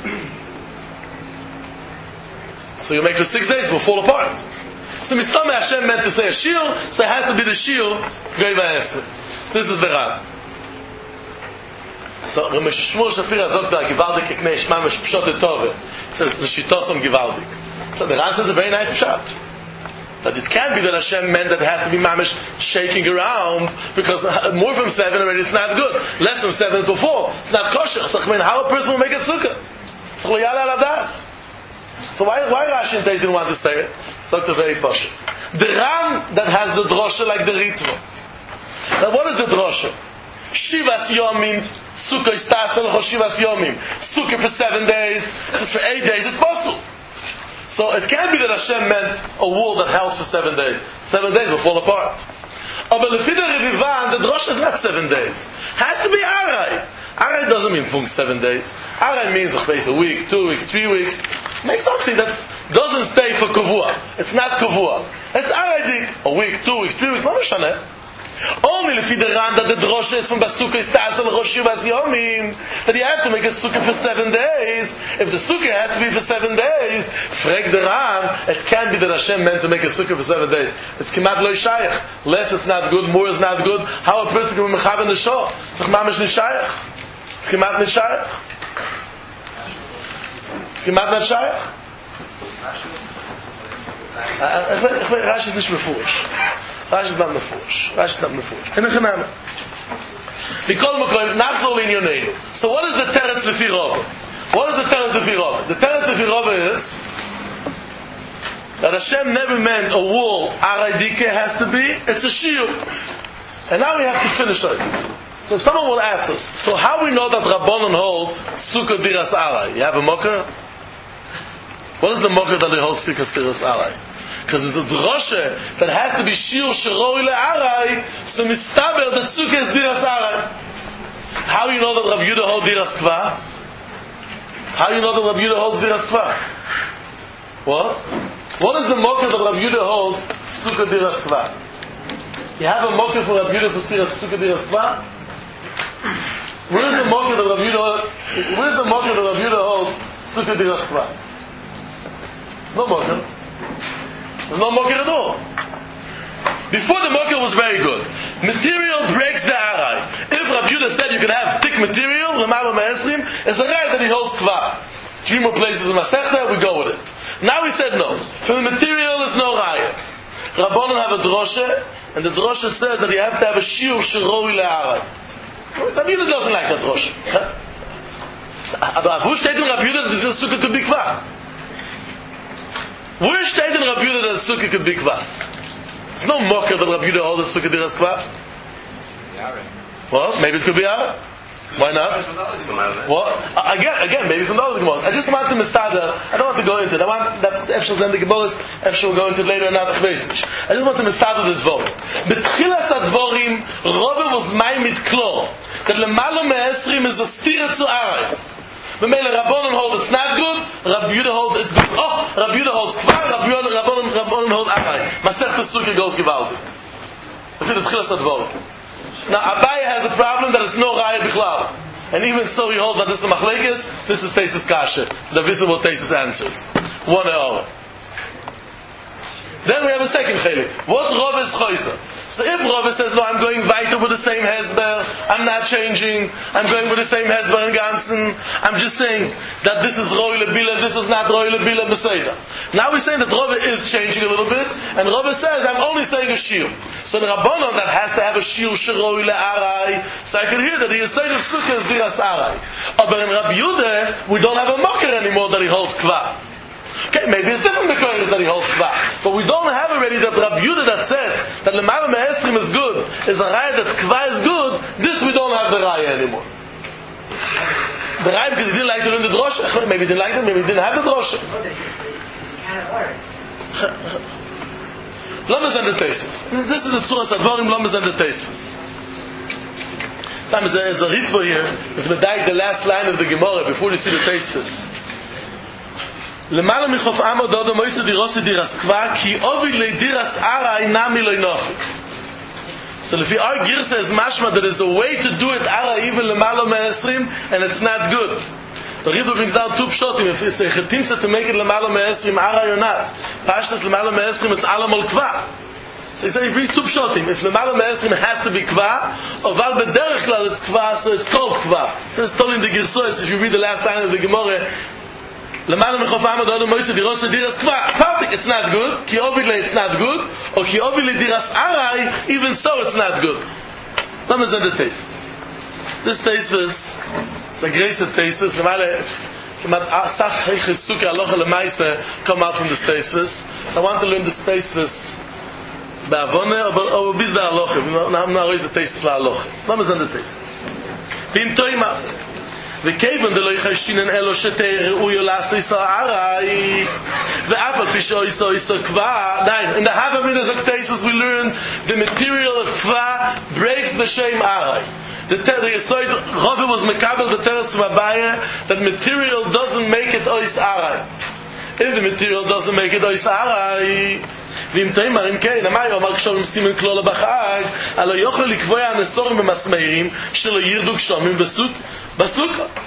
So you make for 6 days, it will fall apart. So Mistame Hashem meant to say a shiur, so it has to be the shiur, Goiva Esre. This is the Ran. So Ramesh Shmuel Shapira sagt da Givaldik eknei shmamish pshot etove. It says l'shitosom Givaldik. So the Ran says a very nice pshat. That it can't be that Hashem meant that it has to be mamish shaking around because more from 7 already it's not good. Less from 7 it will fall. It's not kosher. So I mean, how a person will make a sukkah? So why Rashi and Tais didn't want to say it? So it's very posh. The Ran that has the drosha like the Ritva. Now what is the drosha? Shivas Yomim, Sukkah is Tasel, Shivas Yomim. Sukkah for 7 days, for 8 days, it's possible. So it can't be that Hashem meant a wall that helps for 7 days. 7 days will fall apart. But the Revivan, the Drosh is not 7 days. Has to be Aray. Aray doesn't mean 7 days. Aray means a week, 2 weeks, 3 weeks. Make something that doesn't stay for Kavua. It's not Kavua. It's Aray a week, 2 weeks, 3 weeks, not Mishaneh. Only if the Ran that the drosha is from Basukah is Tasel Choshivas Yomim that you have to make a sukkah for 7 days. If the sukkah has to be for 7 days, frag the Ran, it can't be that Hashem meant to make a sukkah for 7 days. It's Kimat Lo Shayach. Less it's not good, more is not good. How a person can be mechav in the shah? It's Kimat Lo Shayach. gemacht not shaykh. Rashi is nicht mefurish. Rashi is not mefurish. In a gename. Because Makoyim, Nachzol in Yoneinu. So what is the teretz lefi Rava? What is the teretz lefi Rava? The teretz lefi Rava is that Hashem never meant a wall, Araydike has to be, it's a shield. And now we have to finish this. So if someone will ask us, so how we know that Rabbanon hold Sukkah Diras Arai? You have a mocker? What is the mocker that they hold Sukkah Diras Arai? Because there's a droshe that has to be shiur sheroi le'arai, so mistaber that Sukkah is Diras Arai. How you know that Rav Yehuda holds Diras Kva? How you know that Rav Yehuda holds Diras Kva? What? What is the mocker that Rav Yehuda holds Sukkah Diras Kva? You have a mocker for Rav Yehuda for Sukkah Diras Kva? Where is the mocker that Rav Yehuda holds Sukkah Diras Kva? No mocker. There's no mocker at all. Before the mocker was very good. Material breaks the arai. If Rav Yehuda said you can have thick material, Ramah Ma'esrim, it's a right that he holds kva. 3 more places in Masechta, we go with it. Now he said no. For the material is no raya. Rabbanon have a droshe, and the droshe says that you have to have a shiur sheroi le'arai. Rav Yehuda doesn't like that droshe. But who steht in Rav Yehuda that this sukkah could be kva? Where steht in Rav Yehuda that the sukkah could be kva? There's no mocker that Rav Yehuda holds the sukkah diras kva. Well, maybe it could be ara. Why not? Well, again, maybe from the other Gemaras. I just want to Masada. I don't want to go into it. I want that Efshel Zend the Gemaras. Efshel will go into it later and not the Chveisnish. I just want to Masada the Dvorim. Betchilas HaDvorim, Rove was ma'imit klo. That lemalo me'esrim is a stira zu arai. B'meile Rabbanon hold it's not good. Rav Yehuda hold it's good. Oh, Rav Yehuda holds kvar. Rabbanon hold arai. Masech the Sukkah goes gewaldig. Betchilas HaDvorim. Now Abaye has a problem that it's no raya bichlal, and even so he holds that this is the machlekes. This is Teisus Kasha. The visible Teisus answers 1 hour. Then we have a second chelik. What Rav is choiser? So if Rav says no, I'm going weiter with the same hesber, I'm not changing. I'm going with the same hesber in ganzen. I'm just saying that this is roi lebila, this is not roi lebila beseda. Now we're saying that Rav is changing a little bit, and Rav says I'm only saying a shiur. So the Rabbanon that has to have a shiur sheroi le'arai, so I can hear that he is saying the sukkah is diras arai. But in Rav Yehuda, we don't have a mocker anymore that he holds kva. Okay, maybe it's different because that he holds kva. But we don't have already that Rav Yehuda that said that lemala me'esrim is good, is a raya that kva is good. This we don't have the raya anymore. The raya because he didn't like to learn the drosha. Maybe he didn't like it, maybe he didn't have the drosha. Lamas and the Teisus. This is the Tzuras HaDvorim, Lamas and the Teisus. There's a ritva here. It's medayik the last line of the Gemara before you see the Teisus. Lemala michof amo dodo moise dirosi diras kva ki ovid le diras arai nami lo inofi. So if our girsa is mashma that is a way to do it ara even lemala me'esrim and it's not good. The Ritva brings down 2 pshotim. If it's a chetimtza to make it lemala me'esrim ara or not. Pashtas lemala me'esrim it's alam ol kva. So he brings 2 pshotim. If lemala me'esrim has to be kva, or val bederech klal it's kva, so it's called kva. So it's told in the Girsois, if you read the last line of the Gemara, Lemala michof amad odom moise dirosi diras kva. It's not good. Ki ovidle it's not good. Or ki ovidle diras arai, even so it's not good. Let me say the taste. This taste was, it's a grace taste was. Lemala, kemat asach heiches sukkah alocha lemaise come out from this taste was. So I want to learn this taste was be'avone or biz be'alocha. I'm not always the taste la alocha. Let me say the taste. V'im toima. וכיוון דלא יחשינן אלו שתראו יולסו יסו עראי ואף על פי שאו יסו כבה in the Havamid of Teisus we learn the material of kva breaks the shame arai. The Yesod Rava was mekabel the teres from Abaye that material doesn't make it ois arai. If the material doesn't make it ois arai, ואם תאמר אם כן, אמר אמר כשאומרים סימן כלולה בחג, הלא יוכל לקבוע הנסורים במסמרים שלא ירדו כשאומרים בסוכה.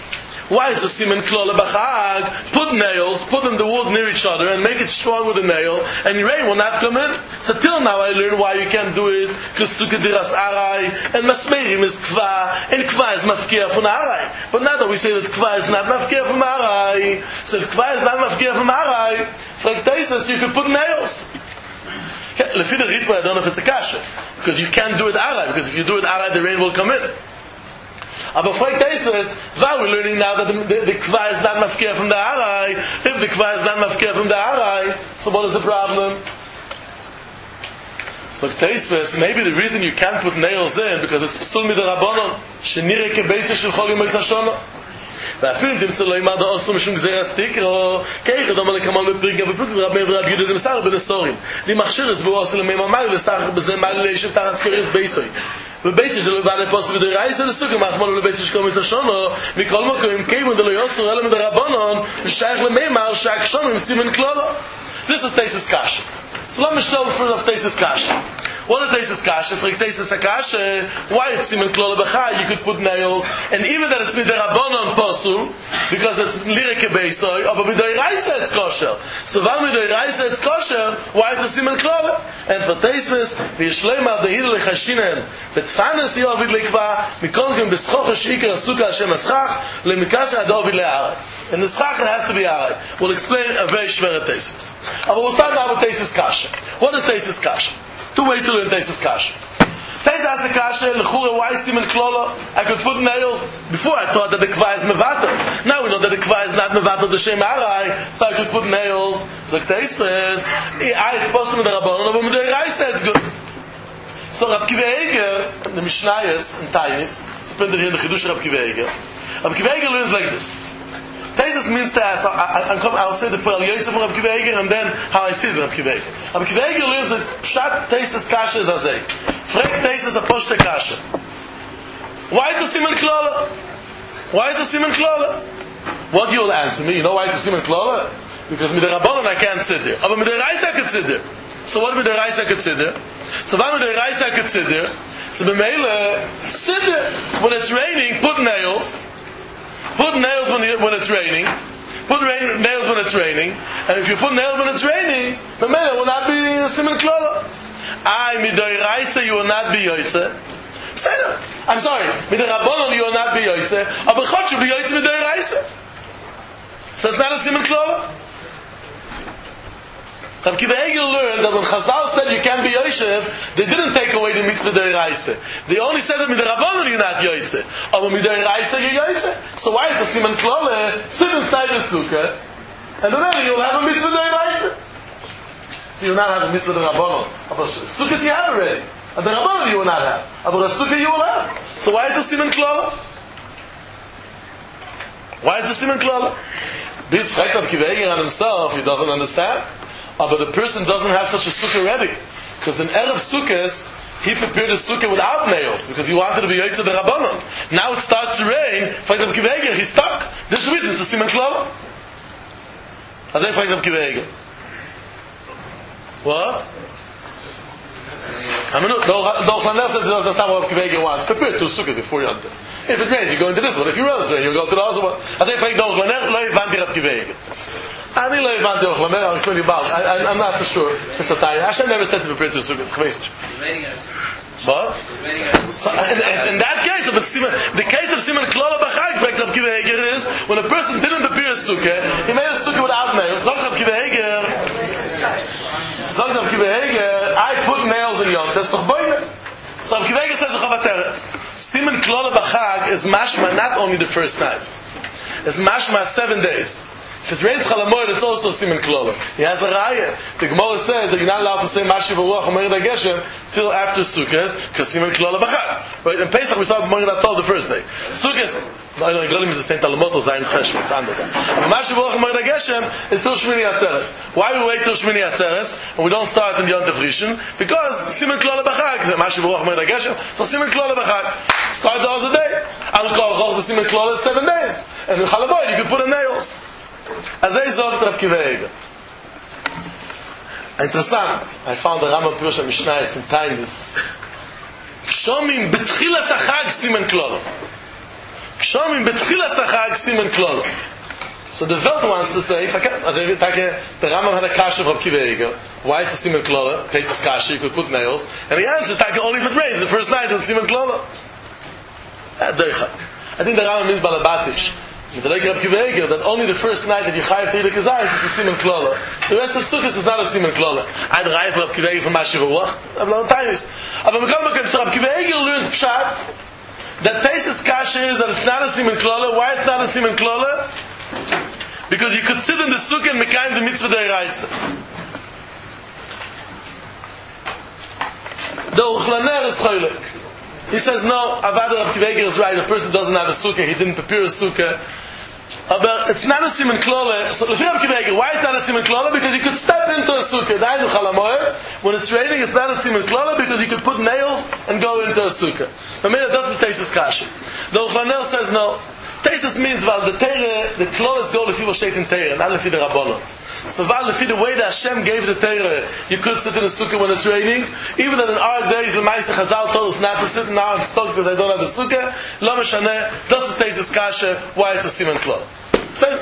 Why is the siman klola b'chag? Put nails, put in the wood near each other, and make it strong with a nail, and rain will not come in. So till now I learned why you can't do it, because sukkah diras arai, and masmerim is kva, and kva is mafkia from arai. But now that we say that kva is not mafkia from arai, so if kva is not mafkia from arai, like Taisus, you could put nails. Lefi the ritva, I don't know if it's a kasha, because you can't do it arai, because if you do it arai, the rain will come in. But for Taisus, why we're learning now that the kva is not mafkia from the arai? If the kva is not mafkia from the arai, so what is the problem? So Taisus, maybe the reason you can't put nails in because it's psul midrabanon, shenire kebeisa shel chol yom hashono. ואפילו אם תמצא לא ימד האוסו משום גזיר הסטיקרו כאיך אדומה לכמל בפריגה ופריגה רב מעבר רב יהודה דמסר בנסורים למכשיר הסבור אוסו למימה מלי לסחר בזה מלי לישב תחס קריס בייסוי ובייסי שלו ועד הפוסק ודאי רייסה לסוג מאחמלו לבייסי שכל מסשונו מכל מקום כימון דלו יוסו אלא מדרבנון שייך למימה שהקשום עם סימן כלולו. This is Taisus Kasha. So let me show in front of Taisus Kasha. What is Taisus Kasha? It's like Taisus Kasha. Why it's Siman Klola B'chai? You could put nails, and even that it's Midarabonon Posu, because it's Lirike Beisoy, but Midoi Raisa it's kosher. So while Midoi Raisa it's kosher, why is it Siman Klola? And for Taisus, V'yishleima Dehidel Lechashinen, Betfanes Yovid Lekva, Mikonkim B'schoch Shikar Suka Hashem Aschach, Lemikasha Adovid Le'arai. And the schach has to be arai. We'll explain a very shvera Taisus. But we'll start now with Taisus Kasha. What is Taisus Kasha? Two ways to learn Taisus Kasha. Taisus has a kasha, l'chura, why siman klola? I could put nails. Before I thought that the kva is mevatel. Now we know that the kva is not mevatel the shem arai, so I could put nails. So Taisus, I supposed to be the rabbanon, but the Rai says good. So Rab Kiva Eger, the Mishnayos in Tainis, spend it here in the Chidush Rab Kiva Eger. Rab Kiva Eger learns like this. Taisus means to ask, I'll say the Peral Yosef from Rab Kiva Eger and then how I see it Rab Kiva Eger. Rab Kiva Eger learns that Pshat Taisus Kasha is Azay. Frek Taisus a Poshte Kasha. Why is the Siman Klola? Why is the Siman Klola? What you will answer me? You know why it's the Siman Klola? Because with the Rabbanon I can't sit there. But with the Raisa I could sit there. So what with the Raisa I could sit there? So when with the Raisa I could sit there, so B'meila, sit there. When it's raining, put nails. Put nails when it's raining. Put nails when it's raining. And if you put nails when it's raining, B'meila will not be Siman Klola. Midoi Raisa you will not be Yoitze. Say that. I'm sorry. Midoi Rabbanon you will not be Yoitze. Aber Chot you be Yoitze Midoi Raisa. So it's not a Siman Klola. Rab Kiva Eger learned that when Chazal said you can't be Yoshev, they didn't take away the mitzvah d'oraisa. They only said that midrabanan you're not Yoitze. But midoraisa you're Yoitze. So why is the Siman Klola? Sit inside the sukkah, and then you'll have a mitzvah d'oraisa. So you'll not have a mitzvah d'rabanan. But sukkahs you have already. And the Rabbanan you will not have. But the sukkah you will have. So why is the Siman Klola? Why is the Siman Klola? This fragt Rab Kiva Eger on himself, he doesn't understand. But the person doesn't have such a sukkah ready. Because in Erev Sukkahs, he prepared a sukkah without nails, because he wanted to be Yoitze the Rabbanon. Now it starts to rain, fragt Rab Kiva Eger, he's stuck. This is the reason, it's a Siman Klola. Azay fragt Rab Kiva Eger. What? I mean, the Ochlaner says that's not what Rab Kiva Eger wants. Prepare two sukkahs before you enter. If it rains, you go into this one. If you rains, you go to the other one. Azay fragt the Ochlaner, lo yivanti Rab Kiva Eger. I'm explaining about. I'm not so sure if it's a time. Hashem never said to prepare to sukkahs. What? So, in that case, the case of Siman Klola B'chag, Rab Kiva Eger is when a person didn't prepare a sukkah, he made a sukkah without nails. Rab Kiva Eger, I put nails in Yom Tov. So Rab Kiva Eger says Siman Klola B'chag is mashma not only the first night. It's mashma 7 days. If it rains Chalamoid, it's also Siman Klola. He has a raya. The Gemara says that you're not allowed to say Mashiv Ruach Omer Geshem till after Sukkot, because Siman Klola B'chag. Right? In Pesach we start Moed Atol the first day. Sukkot, no, in Grolim is the same Talamoto, Zayin Cheshvan, it's anders. Mashiv Ruach Omer Geshem is till Shmini Atzeres. Why we wait till Shmini Atzeres and we don't start in the Yom Tov Rishon? Because Siman Klola B'chag, Mashiv Ruach Omer Geshem, so Siman Klola B'chag. Start the other day. Al Kol the Siman Klola is 7 days. And in Chalamoid you can put in nails. As I sagt Rab Kiva Eger. Interessant. I found the Rambam Pirush HaMishnayos in Tainis. Shomim betchilas hachag Siman Klola. Kshomim betchilas hachag simen klolo. So the Welt wants to say, the Rambam had a kasha from Kiva Eger. Why is the simen klolo? Tastes kasha, you could put nails. And he answered, only if it rains the first night of the simen klolo. I think the Rambam means Balabatish. The like Rab Kiva Eger, that only the first night that you chayav to eat the kazayis is a simen klolo. The rest of Sukkot is not a simen klolo. I'm chayav for Rab Kiva Eger from Mashiv Ruach. I'm not tiniest. But Rab Kiva Eger learns pshat that Taisis kasha is that it's not a simen klolo. Why it's not a simen klolo? Because you could sit in the sukkah and mekayim the mitzvah d'oraisa. The Uchlaner is choylek. He says, no, Avad Rab Kiva Eger is right. A person doesn't have a sukkah, he didn't prepare a simen But it's not a simen klole. So Lefi Rab Kiva Eger, why is it not a simen klole? Because you could step into a sukkah. Dainu chalamoyer. When it's raining, it's not a simen klole because you could put nails and go into a sukkah. The minute doesn't taste as kashi. The Uchlaner says no. Taisus means the Teire, the klolos go lefi v'sheit in Teire, not lefi the Rabbonot. So lefi the way that Hashem gave the Teire, you could sit in a sukkah when it's raining. Even in our days, the Ma'aseh Chazal told us not to sit. Now I'm stuck because I don't have a sukkah. Lo meshaneh, das ist Taisus kasha, why it's a simen klol. Same.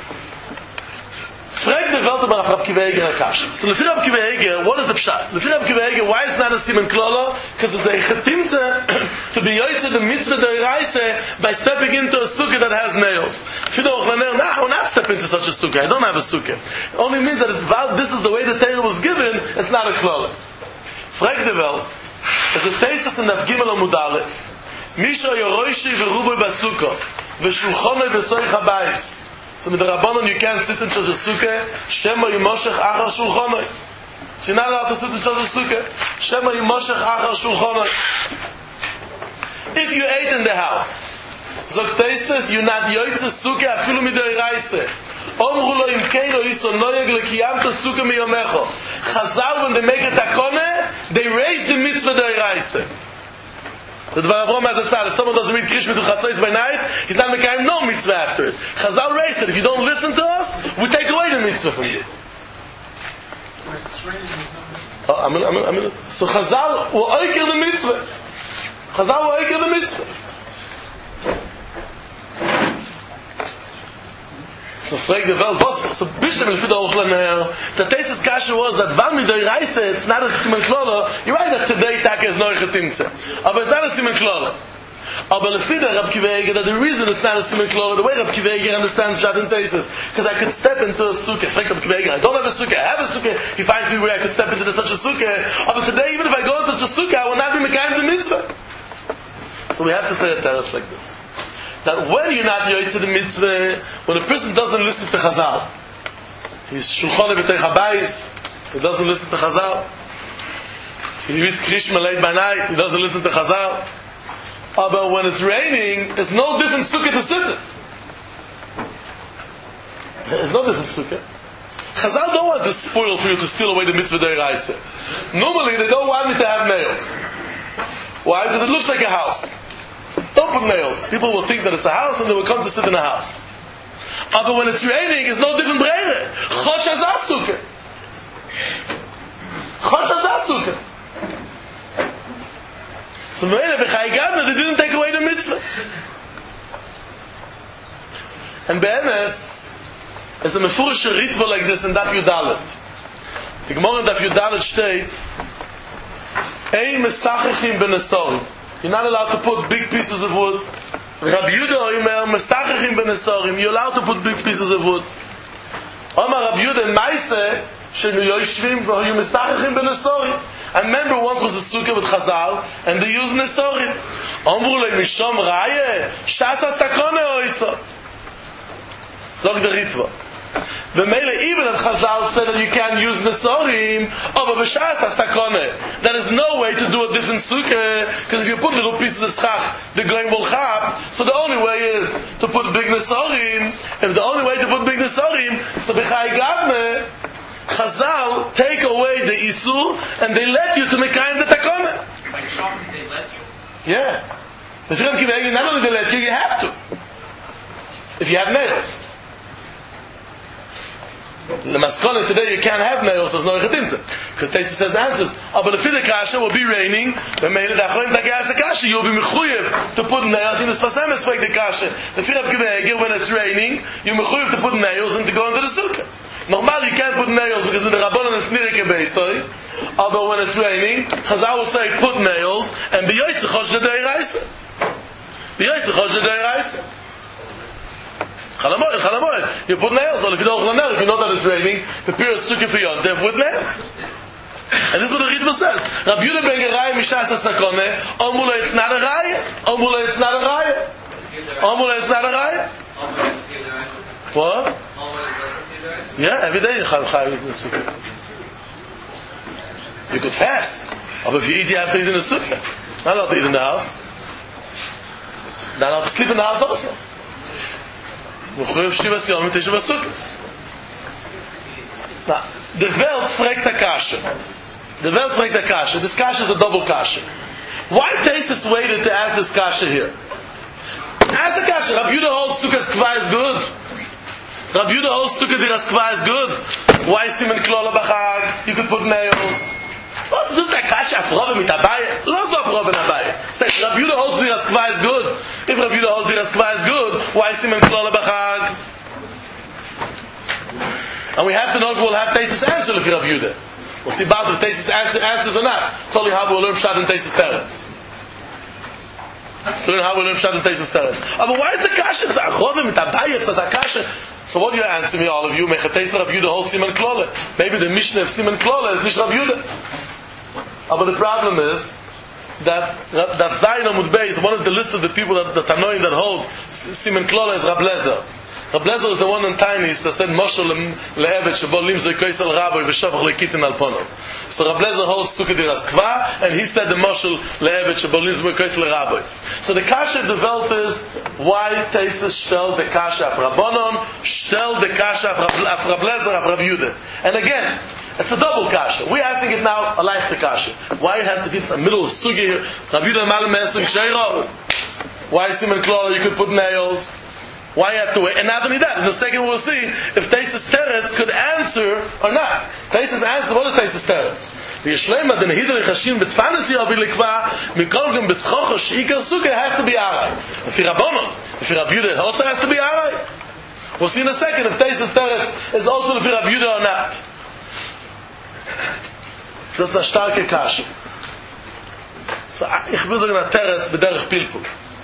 Frag the Welt about Rab Kiva Eger Akash. So lefi Rab Kiva Eger, what is the pshat? Lefi Rab Kiva Eger, why is it not a simen klolo? Because it's a chetimtze to be yoytze the mitzvah d'oraisa by stepping into a sukkah that has nails. If you don't I will not step into such a sukkah. I don't have a sukkah. It only means that this is the way the Torah was given. It's not a klolo. Frag the Welt. As a tesis in Daf Gimel Amud Aleph. Misha yoroishi v'ruboy basukah v'shulchonoi v'soich habayis. So with the Rabbanon you can't sit in such a sukkah. Shema yimoshech achar shulchanoi. So you're not allowed to sit in such a sukkah. Shema yimoshech achar shulchanoi. If you ate in the house, Zok Teisus, you're not yoytze sukkah afilu midoiraise. Omru lo im keino iso noyeg lekiyamto sukkah miyomecho. Chazal, when they make a takone, they raise the mitzvah doiraise. The Dvar Avrom has a tzad. If someone doesn't read Krishma to Chatzos by night, he's not making no mitzvah after it. Chazal raised it. If you don't listen to us, we take away the mitzvah from you. So Chazal will oiker the mitzvah. Chazal will oiker the mitzvah. So frag the Welt, so Bishlam Lefi the Uchlaner, the Teisus kasha was that Van Midoiraise, it's not a simen klolo. You're right that today Taka is no chetimtze. But it's not a simen klolo. But Lefi the Rab Kiva Eger, that the reason it's not a simen klolo, the way Rab Kiva Eger understands Pshat and Teisus, because I could step into a sukkah. Frag Rab Kiva Eger, I don't have a sukkah, I have a sukkah. He finds me where I could step into such a sukkah. But today, even if I go into such a sukkah, I will not be mekayim the mitzvah. So we have to say a teres like this. That when you're not yoytze the mitzvah, when a person doesn't listen to Chazal, he's shulchan b'tei chabayis, he doesn't listen to Chazal. He reads Krishma late by night, he doesn't listen to Chazal. But when it's raining, there's no different sukkah to sit in. There's no different sukkah. Chazal don't want to spoil for you to steal away the mitzvah d'oraisa. Normally they don't want me to have nails. Why? Because it looks like a house. So don't put nails. People will think that it's a house and they will come to sit in a house. But when it's raining, it's no different brere. Chosh hazah sukkah. Chosh hazah sukkah. So B'chai Gavna, they didn't take away the mitzvah. And Be'emes, there's a mefurish ritva like this in Daf Yudalet. The Gemara in Daf Yudalet state, Ein mesachechim b'nesorim. You're not allowed to put big pieces of wood. Rabbi Yehuda Omer, mesachechim b'nesorim. You're allowed to put big pieces of wood. Omar Rabbi Yehuda Maise, shenu yoshvim v'hoyu mesachechim b'nesorim. I remember once was a sukkah with Chazal, and they used nesorim. Omru le mishom raye, shasa sakone oiso. Zog the ritva. The Mele, even as Chazal said that you can't use nesorim, but b'shas sakone. There is no way to do a different sukkah, because if you put little pieces of schach, the going will chap. So the only way is to put big nesorim. If the only way to put big nesorim, so b'chai gavne, Chazal take away the isur, and they let you to mekayim the takone. Like shopping, they let you. Yeah. If you don't give not only they let you, you have to. If you have nails. The maskana today you can't have nails as no chetimtza because Taisa says answers. But if the kasha will be raining, then maybe the achroim that gas the kasha you'll be mechuyev to put nails in the sfasemes like the kasha. The firab givegel when it's raining, you mechuyev to put nails and to go into the sukkah. Normally you can't put nails because with the rabbanon it's mirike beisoy. Although when it's raining, Chazal will say put nails and be yoytzechosh the deiraisa. Be yoytzechosh the deiraisa. You put nails on if you don't know if you know that it's raining, prepare a sukkah for Yontif with nails. And this is what the Ritva says. Rabbi Yehuda ben Geraya mishas hasakone, Omula it's not a raya. Omula it's not a raya. Omula it's not a raya. What? Yeah, every day you have in the sukkah. You could fast. But if you eat, you have to eat in the sukkah. Not allowed to eat in the house. Not allowed to sleep in the house also. Now, the Welt fragt a kasha. The Welt fragt a kasha. This kasha is a double kasha. Why Taisus waited to ask this kasha here? Ask the kasha. Rabbi Yehuda holds Sukkah's Kva is good. Rabbi Yehuda holds Sukkah Diras Kva is good. Why Simen Klola B'Chag? You could put nails. What's this that kasha? Afrove mit Abaye? Lots of Afrove in Abaye. Say, Rabbi Yehuda holds Diras Kva is good. If Rabbi Yehuda holds Diras Kva is good, why Simen Klola B'Chag? And we have to know if we'll have Taisus answer if Rabbi Yehuda. We'll see about if Taisus answers or not. Tell you how we'll learn Pshat and Taisus Teretz. To learn how we'll learn Pshat and Taisus Teretz. But why is the kasha? It's Afrove mit Abaye. It's a kasha. So what do you answer me, all of you? Mechatesa Rabbi Yehuda holds Simen Klola. Maybe the Mishnah of Simen Klola is Nish Rabbi Yehuda. But the problem is that Zayin Amud Beis is one of the list of the people that are knowing that hold Simen Klola is Rab Lezer. Rab Lezer is the one in Tainis that said Moshe le'evet shebo limzei koisel rabbi v'shavach le'kitin al ponov. So Rab Lezer holds Sukkah Diras Kva, and he said the Moshe le'evet shebo limzei koisel rabbi. So the kasha developed is why Taisus shtel the kasha of Rabbanon, shtel the kasha of Rab Lezer of Rab Yehuda. And again, it's a double kasha. We're asking it now, a life to kasha. Why it has to be in the middle of sugi here? Rabbi Yehuda malam esem ksheiro. Why Simen Klola you could put nails? Why you have to wait? And not only that, in the second we'll see if Taisus Teretz could answer or not. Taisus answer, what is Taisus Teretz? V'yishlema den hidrei chashim betfanes yovi likva mikol gem beschocho sheikar sukkah has to be aray. If Rabbanon, if Rabbi Yehuda, it also has to be aray. We'll see in a second if Taisus Teretz is also if Rabbi Yehuda or not. Das ist eine starke Kasche. So, ich will sagen, ein Teretz bederich Pilpul.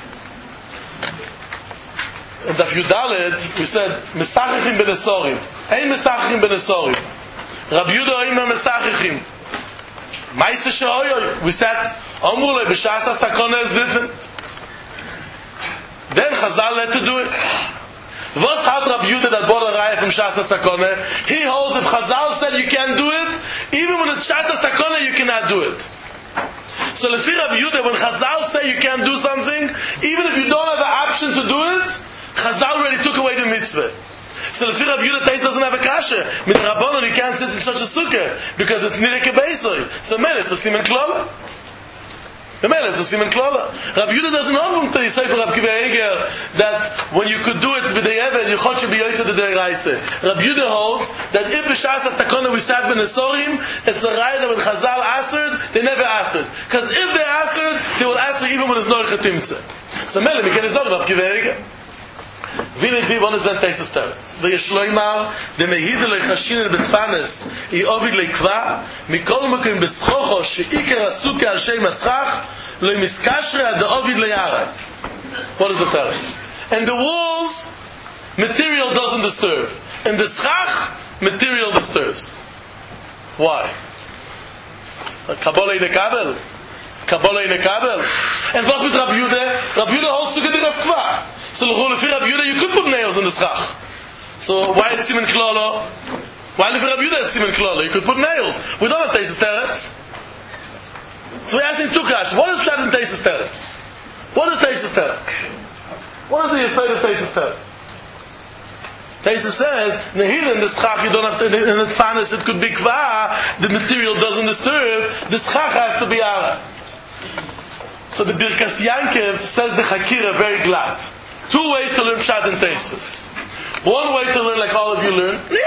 In Daf Yudalet, we said, Mesachechim ben Esorim. Ein Mesachechim ben Esorim. Rabbi Yehuda oim Mesachechim. Maise shehoyoy. We said, Omrulei, b'shas ha-sakona is different. Then Chazal had to do it. Was hat Rabbi Yehuda that bought a raya from Shas HaSakona? He holds if Chazal said you can't do it, even when it's Shas HaSakona you cannot do it. So Lefi Rabbi Yehuda, when Chazal say you can't do something, even if you don't have an option to do it, Chazal already took away the mitzvah. So Lefi Rabbi Yehuda, Tais doesn't have a kasha. Mit Rabbanon you can't sit in such a sukkah, because it's nireke beisoy. So man, it's a Simen Klola. It's a Simen Klola. Rabbi Yehuda doesn't hold from say for Rabbi Kiva Eger that when you could do it with the Eved, you should be yoytze the Deiraise. Rabbi Yehuda holds that if b'shas ha-sakona we sat ben Esorim, it's a raya that when Chazal answered, they never answered. Because if they answered, they will answer even when there's no chetimtze. So Mele, we can say Rabbi Kiva Eger. V'nei one is then Taisus Teretz. V'yeshloimar de mehide lechashin betfanes I ovid leikva mikol mokim beschocho sheikar asuka al shei maschach lo miskashre ad ovid leyara. What is the Teretz? And the walls, material doesn't disturb. And the schach, material disturbs. Why? Kabbalah in a kabel. Kabbalah in a kabel. And what with Rabbi Yehuda? Rabbi Yehuda holds Sukkah Diras Kva. So Lefi Rabbi Yehuda, you could put nails in the schach. So why is Simen Klola? Why Lefi Rabbi Yehuda is Simen Klola? You could put nails. We don't have Taisus Teretz. So we're asking two questions. What is Pshat in Taisus Teretz? What is Taisus Teretz? What is the aside of Taisus Teretz? Taisus says, Nehid in the schach you don't have to, in the tfanis it could be kva, the material doesn't disturb, the schach has to be ara. So the Birkas Yankev says the Chakira very glad. Two ways to learn Pshat and Taisus. One way to learn like all of you learn,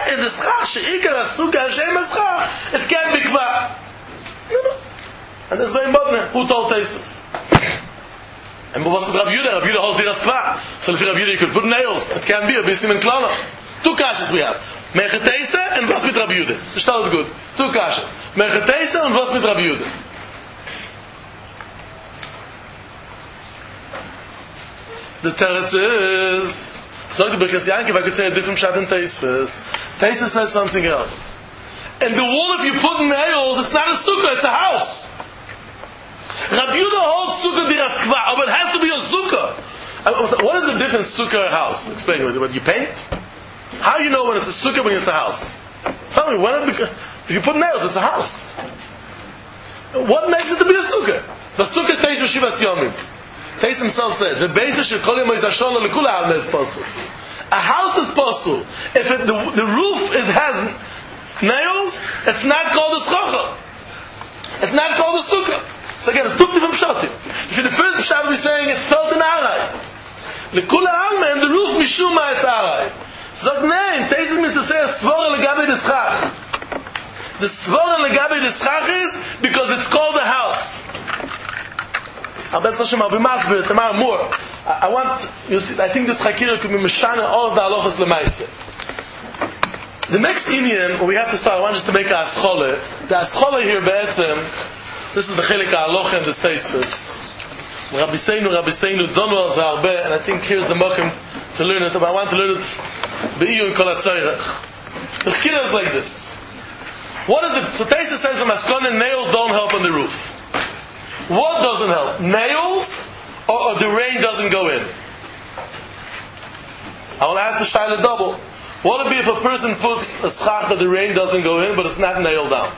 in the schach, she'ikar asuka Hashem eschach, it can't be kva. And this is very important. Who told Tosfos? And what's with Rabbi Yehuda? Rabbi Yehuda holds diras kva. So if Rabbi Yehuda, you could put nails. It can't be a bisim and klana. Two kashas we have. Mechatesa and was mit Rabbi Yehuda. Verstaat het good. Two kashas. Mechatesa and was mit Rabbi Yehuda. The teretz is... Zog the Birkas Yankiv, I could say a different shot in Tosfos. Tosfos says something else. And the wall, if you put nails, it's not a sukkah, it's a house. Rabbi Yehuda holds sukkah diras kva, but it has to be a sukkah. What is the difference, sukkah or house? Explain it. What you paint? How do you know when it's a sukkah when it's a house? Tell me, if you put nails, it's a house. What makes it to be a sukkah? The sukkah is Teish V'Shivas Yomim. Teish himself said, "The basis shekol yom yizashon lekula avnei is possible." A house is possible. If the roof has nails, it's not called a schacha. It's not called a sukkah. So again, it's two different pshatim. If in the first pshat we're saying it's felt in aray, lekula alma and the roof mishuma it's aray. Zog nein, Teish means to say a svara legabe the schach. The svara legabe the schach is because it's called a house. I'll be masbir tomorrow more. I want, you see, I think this chakira could be meshana all of the halachas lemaise. The next Indian, we have to start, I want just to make a aschole. The aschole here, be'etzem, this is the chelik ha'alocha and the Tosfos. Rabbi Seinu, donu al zeh, and I think here's the mokum to learn it, but I want to learn it be'iyun kol ha'tzorech. The chakira is like this. What is the, so Tosfos says the maskon and nails don't help on the roof. What doesn't help? Nails or the rain doesn't go in? I will ask the shaila double. What would it be if a person puts a schach that the rain doesn't go in, but it's not nailed down?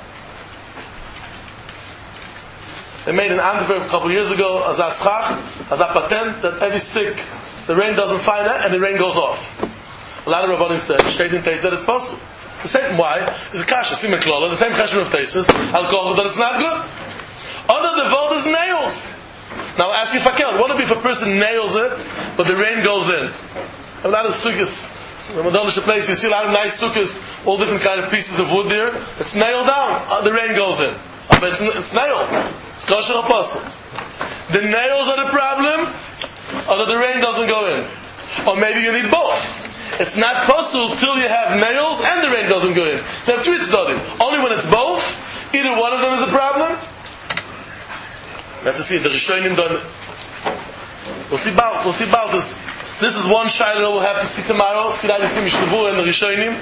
They made an Antwerp a couple of years ago as a schach, as a patent, that every stick, the rain doesn't find it, and the rain goes off. A lot of Rabbanim said, Shteit in Teish, that it's possible. The same, why? It's a kasha, simen klola, the same cheshbon of Tosfos, al-koch, that it's not good. Other devote is nails. Now ask you if I can. What would it be if a person nails it, but the rain goes in? A lot of sukkahs, in the Madonish place, you see a lot of nice sukkahs, all different kind of pieces of wood there. It's nailed down. The rain goes in. But it's nailed. It's kosher apostle. The nails are the problem, or that the rain doesn't go in. Or maybe you need both. It's not possible till you have nails and the rain doesn't go in. So you have three tzaddim. Only when it's both, either one of them is a problem. We have to see the Rishonim done. We'll see about this. This is one shaila we'll have to see tomorrow. It's Kedai Yisrael Mishlevu and the Rishonim.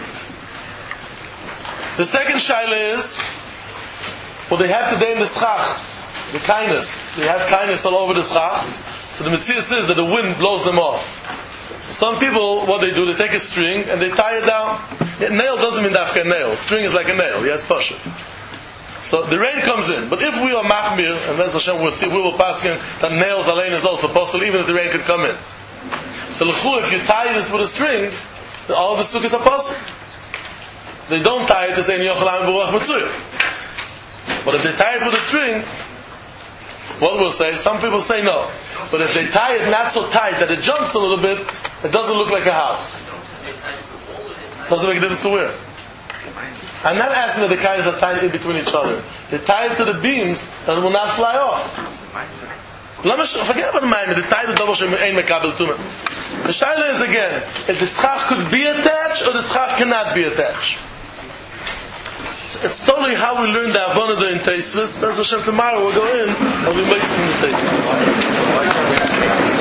The second shaila is, well, they have today in the schachs, the kindness. They have kindness all over the schachs. So the Mitzvah says that the wind blows them off. So some people, what they do, they take a string and they tie it down. Nail doesn't mean dafka nail. String is like a nail. Yes, pasha. So the rain comes in, but if we are machmir, and Bez Hashem we'll see, we will pass in that nails alain is also possible, even if the rain could come in. So l'chu, if you tie this with a string, then all of the sukkahs are possible. If they don't tie it, they say Yochanan Baruch Mitzuyah. But if they tie it with a string, what we'll say, some people say no. But if they tie it not so tight that it jumps a little bit, it doesn't look like a house. Doesn't make a difference to where. I'm not asking that the kindness are tied in between each other. They tie it to the beams that will not fly off. Forget about the mind. They tie the double shem ein mekabel tuma. The shaila is again, if the schach could be attached or the schach cannot be attached. It's totally how we learn the Avonah in Tosfos. As Hashem tomorrow we'll go in and we'll make some in the Tosfos.